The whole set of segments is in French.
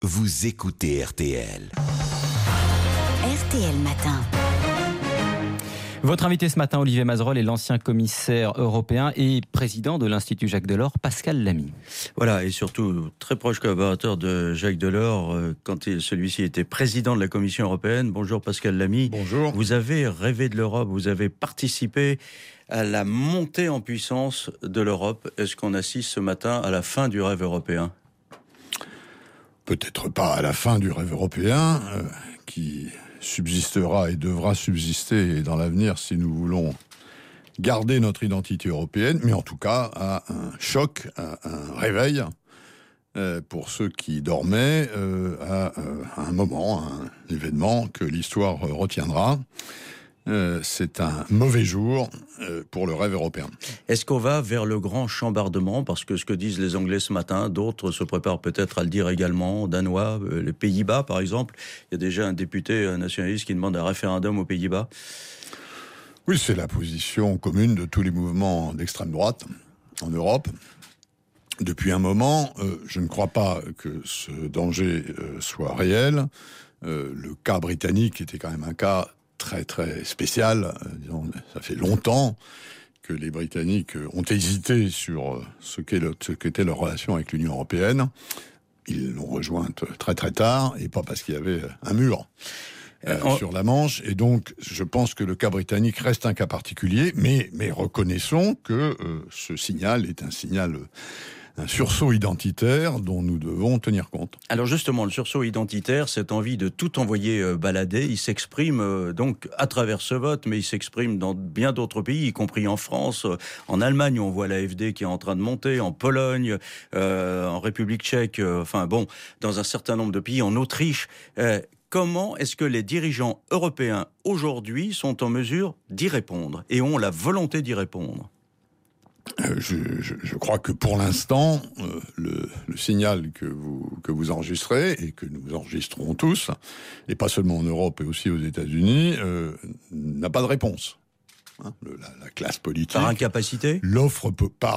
Vous écoutez RTL. RTL Matin. Votre invité ce matin, Olivier Mazerolle, est l'ancien commissaire européen et président de l'Institut Jacques Delors, Pascal Lamy. Voilà, et surtout très proche collaborateur de Jacques Delors quand celui-ci était président de la Commission européenne. Bonjour Pascal Lamy. Bonjour. Vous avez rêvé de l'Europe, vous avez participé à la montée en puissance de l'Europe. Est-ce qu'on assiste ce matin à la fin du rêve européen ? Peut-être pas à la fin du rêve européen, qui subsistera et devra subsister dans l'avenir si nous voulons garder notre identité européenne, mais en tout cas à un choc, à un réveil pour ceux qui dormaient à un moment, à un événement que l'histoire retiendra. C'est un mauvais jour pour le rêve européen. Est-ce qu'on va vers le grand chambardement ? Parce que ce que disent les Anglais ce matin, d'autres se préparent peut-être à le dire également, Danois, les Pays-Bas par exemple. Il y a déjà un député nationaliste qui demande un référendum aux Pays-Bas. Oui, c'est la position commune de tous les mouvements d'extrême droite en Europe. Depuis un moment, je ne crois pas que ce danger soit réel. Le cas britannique était quand même un cas très très spécial. Disons, ça fait longtemps que les Britanniques ont hésité sur ce qu'était leur relation avec l'Union européenne. Ils l'ont rejointe très très tard, et pas parce qu'il y avait un mur sur la Manche. Et donc, je pense que le cas britannique reste un cas particulier, mais reconnaissons que ce signal est un sursaut identitaire dont nous devons tenir compte. Alors justement, le sursaut identitaire, cette envie de tout envoyer balader, il s'exprime donc à travers ce vote, mais il s'exprime dans bien d'autres pays, y compris en France, en Allemagne, où on voit l'AfD qui est en train de monter, en Pologne, en République tchèque, dans un certain nombre de pays, en Autriche. Comment est-ce que les dirigeants européens aujourd'hui sont en mesure d'y répondre et ont la volonté d'y répondre ? Je crois que pour l'instant, le signal que vous enregistrez et que nous enregistrons tous, et pas seulement en Europe et aussi aux États-Unis, n'a pas de réponse. La classe politique, par incapacité, l'offre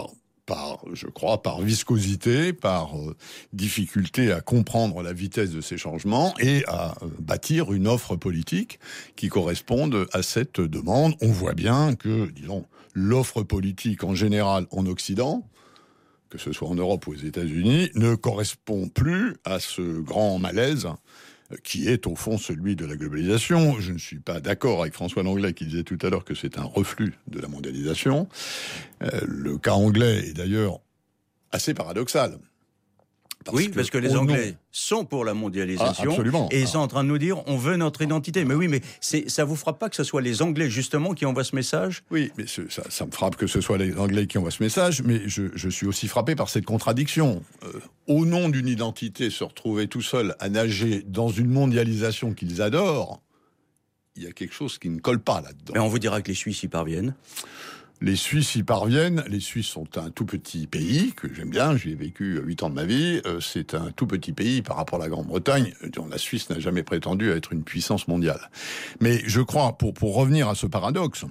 je crois, par viscosité, par difficulté à comprendre la vitesse de ces changements et à bâtir une offre politique qui corresponde à cette demande. On voit bien que, disons, l'offre politique en général en Occident, que ce soit en Europe ou aux États-Unis, ne correspond plus à ce grand malaise qui est au fond celui de la globalisation. Je ne suis pas d'accord avec François Langlais qui disait tout à l'heure que c'est un reflux de la mondialisation. Le cas anglais est d'ailleurs assez paradoxal. Parce que les Anglais sont pour la mondialisation, et ils sont en train de nous dire on veut notre identité. Mais oui, mais ça vous frappe pas que ce soit les Anglais justement qui envoient ce message ? Oui, mais ça me frappe que ce soit les Anglais qui envoient ce message, mais je suis aussi frappé par cette contradiction. Au nom d'une identité, se retrouver tout seul à nager dans une mondialisation qu'ils adorent, il y a quelque chose qui ne colle pas là-dedans. Mais on vous dira que les Suisses y parviennent. Les Suisses y parviennent. Les Suisses sont un tout petit pays que j'aime bien. J'y ai vécu 8 ans de ma vie. C'est un tout petit pays par rapport à la Grande-Bretagne, dont la Suisse n'a jamais prétendu à être une puissance mondiale. Mais je crois, pour revenir à ce paradoxe,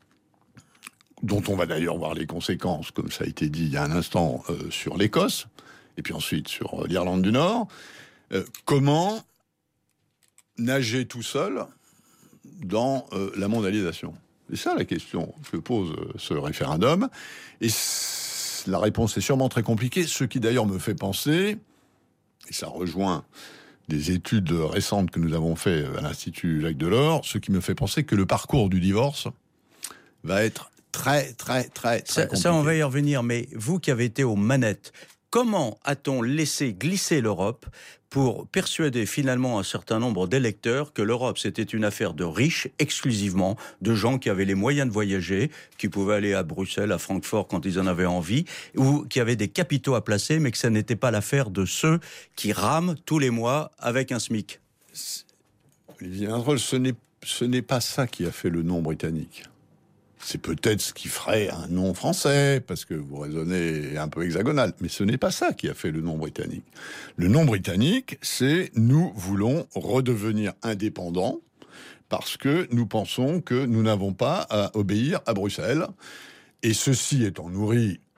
dont on va d'ailleurs voir les conséquences, comme ça a été dit il y a un instant, sur l'Écosse, et puis ensuite sur l'Irlande du Nord, comment nager tout seul dans la mondialisation ? C'est ça la question que pose ce référendum. Et la réponse est sûrement très compliquée, ce qui d'ailleurs me fait penser, et ça rejoint des études récentes que nous avons fait à l'Institut Jacques Delors, ce qui me fait penser que le parcours du divorce va être très compliqué. Ça, on va y revenir, mais vous qui avez été aux manettes, comment a-t-on laissé glisser l'Europe pour persuader finalement un certain nombre d'électeurs que l'Europe c'était une affaire de riches exclusivement, de gens qui avaient les moyens de voyager, qui pouvaient aller à Bruxelles, à Francfort quand ils en avaient envie, ou qui avaient des capitaux à placer, mais que ça n'était pas l'affaire de ceux qui rament tous les mois avec un SMIC. Olivier Mazerolle, ce n'est pas ça qui a fait le nom britannique. C'est peut-être ce qui ferait un nom français, parce que vous raisonnez un peu hexagonal. Mais ce n'est pas ça qui a fait le nom britannique. Le nom britannique, c'est « nous voulons redevenir indépendants parce que nous pensons que nous n'avons pas à obéir à Bruxelles ». Et ceci étant nourri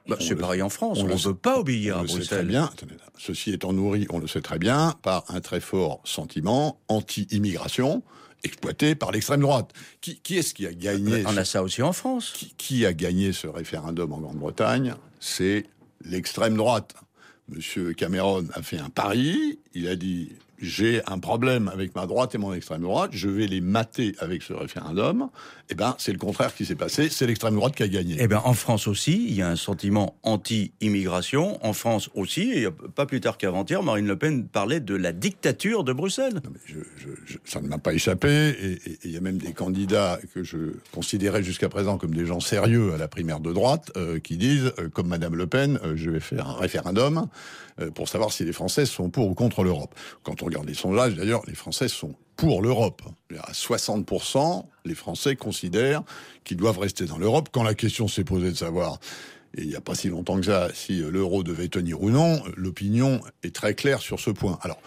C'est pareil en France, on ne veut pas obéir à Bruxelles. Très bien. Ceci étant nourri, on le sait très bien, par un très fort sentiment anti-immigration exploité par l'extrême droite. Qui est-ce qui a gagné On a ça aussi en France. Qui a gagné ce référendum en Grande-Bretagne? C'est l'extrême droite. Monsieur Cameron a fait un pari, il a dit « j'ai un problème avec ma droite et mon extrême droite, je vais les mater avec ce référendum ». Eh bien, c'est le contraire qui s'est passé, c'est l'extrême droite qui a gagné. Eh bien, en France aussi, il y a un sentiment anti-immigration. En France aussi, et pas plus tard qu'avant-hier, Marine Le Pen parlait de la dictature de Bruxelles. Non, mais ça ne m'a pas échappé, et il y a même des candidats que je considérais jusqu'à présent comme des gens sérieux à la primaire de droite, qui disent, comme Madame Le Pen, je vais faire un référendum pour savoir si les Français sont pour ou contre l'Europe. Quand on regarde les sondages, d'ailleurs, les Français sont pour l'Europe. À 60%, les Français considèrent qu'ils doivent rester dans l'Europe. Quand la question s'est posée de savoir, et il n'y a pas si longtemps que ça, si l'euro devait tenir ou non, l'opinion est très claire sur ce point. Alors,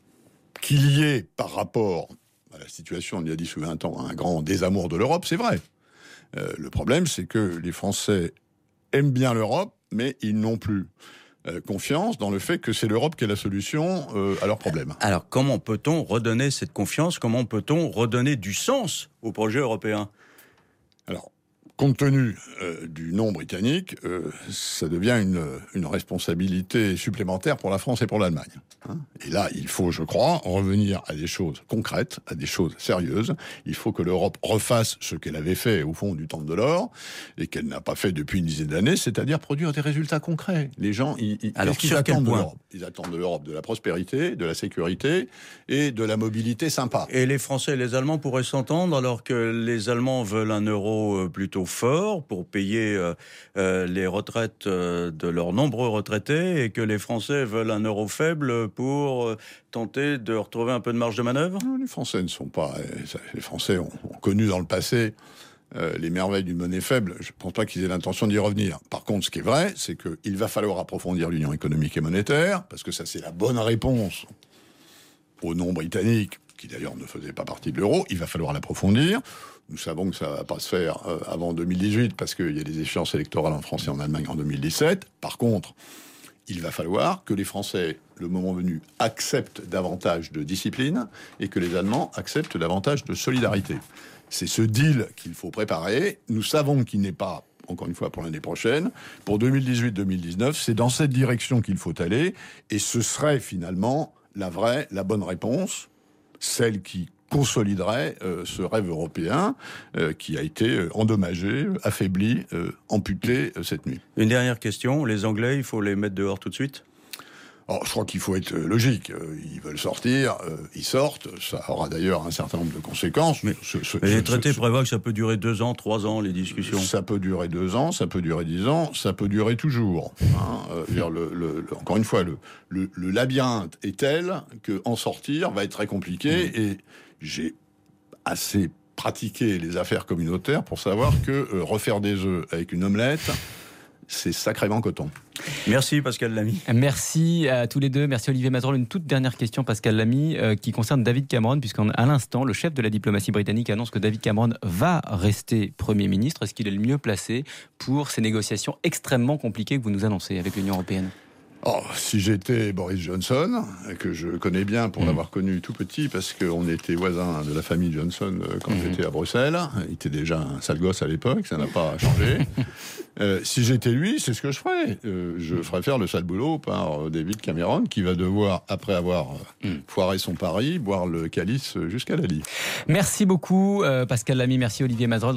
qu'il y ait, par rapport à la situation il y a 10 ou 20 ans, un grand désamour de l'Europe, c'est vrai. Le problème, c'est que les Français aiment bien l'Europe, mais ils n'ont plus confiance dans le fait que c'est l'Europe qui est la solution à leurs problèmes. Alors, comment peut-on redonner cette confiance? Comment peut-on redonner du sens au projet européen? Alors, compte tenu du non britannique, ça devient une responsabilité supplémentaire pour la France et pour l'Allemagne. Et là, il faut, je crois, revenir à des choses concrètes, à des choses sérieuses. Il faut que l'Europe refasse ce qu'elle avait fait au fond du temps de l'or et qu'elle n'a pas fait depuis une dizaine d'années, c'est-à-dire produire des résultats concrets. Les gens, alors, qu'est-ce qu'ils attendent de l'Europe? Ils attendent de l'Europe de la prospérité, de la sécurité et de la mobilité sympa. Et les Français et les Allemands pourraient s'entendre alors que les Allemands veulent un euro plutôt fort pour payer les retraites de leurs nombreux retraités et que les Français veulent un euro faible pour tenter de retrouver un peu de marge de manœuvre? Les Français ne sont pas... Les Français ont connu dans le passé les merveilles d'une monnaie faible. Je ne pense pas qu'ils aient l'intention d'y revenir. Par contre, ce qui est vrai, c'est qu'il va falloir approfondir l'union économique et monétaire, parce que ça, c'est la bonne réponse au non britannique, qui d'ailleurs ne faisait pas partie de l'euro. Il va falloir l'approfondir. Nous savons que ça ne va pas se faire avant 2018, parce qu'il y a des échéances électorales en France et en Allemagne en 2017. Par contre, il va falloir que les Français, le moment venu, acceptent davantage de discipline et que les Allemands acceptent davantage de solidarité. C'est ce deal qu'il faut préparer. Nous savons qu'il n'est pas, encore une fois, pour l'année prochaine. Pour 2018-2019, c'est dans cette direction qu'il faut aller. Et ce serait finalement la bonne réponse, celle qui consoliderait ce rêve européen qui a été endommagé, affaibli, amputé cette nuit. Une dernière question, les Anglais, il faut les mettre dehors tout de suite? Je crois qu'il faut être logique. Ils veulent sortir, ils sortent. Ça aura d'ailleurs un certain nombre de conséquences. Mais les traités prévoient que ça peut durer 2 ans, 3 ans, les discussions. Ça peut durer 2 ans, ça peut durer 10 ans, ça peut durer toujours. Encore une fois, le labyrinthe est tel qu'en sortir va être très compliqué. Et j'ai assez pratiqué les affaires communautaires pour savoir que refaire des œufs avec une omelette, c'est sacrément coton. Merci Pascal Lamy. Merci à tous les deux. Merci Olivier Mazerolles. Une toute dernière question, Pascal Lamy, qui concerne David Cameron, puisqu'à l'instant, le chef de la diplomatie britannique annonce que David Cameron va rester Premier ministre. Est-ce qu'il est le mieux placé pour ces négociations extrêmement compliquées que vous nous annoncez avec l'Union européenne ? Si j'étais Boris Johnson, que je connais bien pour l'avoir connu tout petit, parce qu'on était voisins de la famille Johnson quand j'étais à Bruxelles, il était déjà un sale gosse à l'époque, ça n'a pas changé. Si j'étais lui, c'est ce que je ferais. Je ferais faire le sale boulot par David Cameron, qui va devoir, après avoir foiré son pari, boire le calice jusqu'à la lie. Merci beaucoup Pascal Lamy, merci Olivier Mazerolles.